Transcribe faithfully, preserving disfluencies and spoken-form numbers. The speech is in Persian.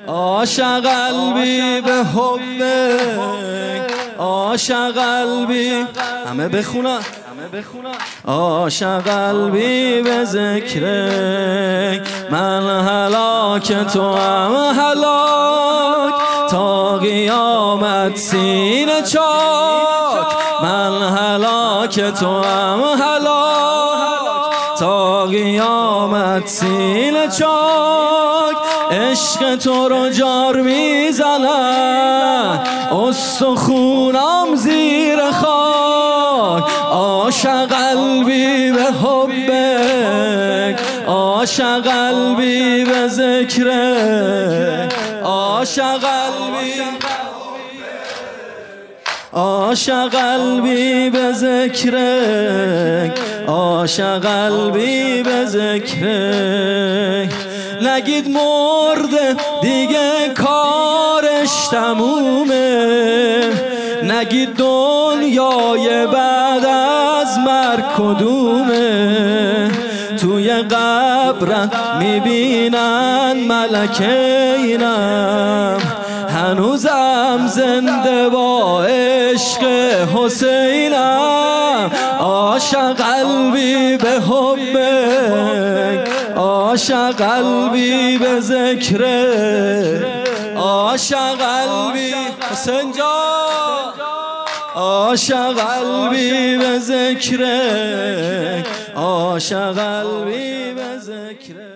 عاشق قلبی به حبک، عاشق قلبی همه بخونن، عاشق قلبی به ذکرک، من هلاک تو هم هلاک تا قیامت سینه چاک، من هلاک تو هم هلاک تا قیامت سینه چاک. عشق تو رو جار میزنن استخونم زیر خاک، عاشق قلبی به حبک، عاشق قلبی به ذکرک، عاشق قلبی عاشق قلبی به ذکرک، عاشق قلبی به ذکرک. نگید مرده دیگه کارش تمومه، نگید دنیای بعد از مرگ کدومه، توی قبرم میبینن ملکینم هنوزم زنده با عشق حسینم. عاشق قلبی به حبک، عاشق قلبی به ذکرک، عاشق قلبی حسین جان، عاشق قلبی به ذکرک، عاشق قلبی به ذکرک.